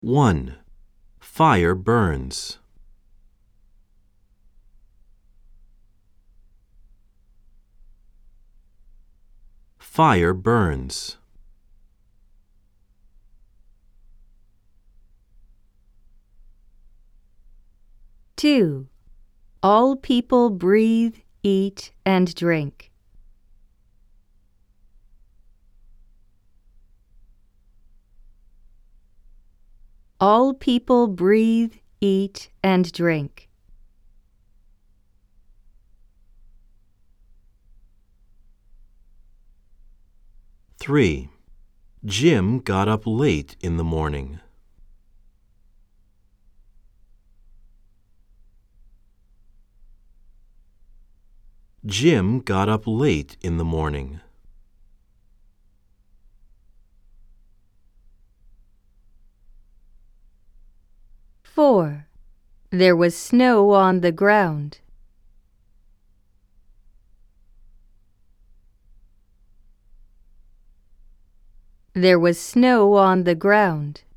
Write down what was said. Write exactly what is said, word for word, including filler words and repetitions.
one. Fire burns. Fire burns. two. All people breathe, eat, and drink. All people breathe, eat, and drink. three. Jim got up late in the morning. Jim got up late in the morning. four. There was snow on the ground. There was snow on the ground.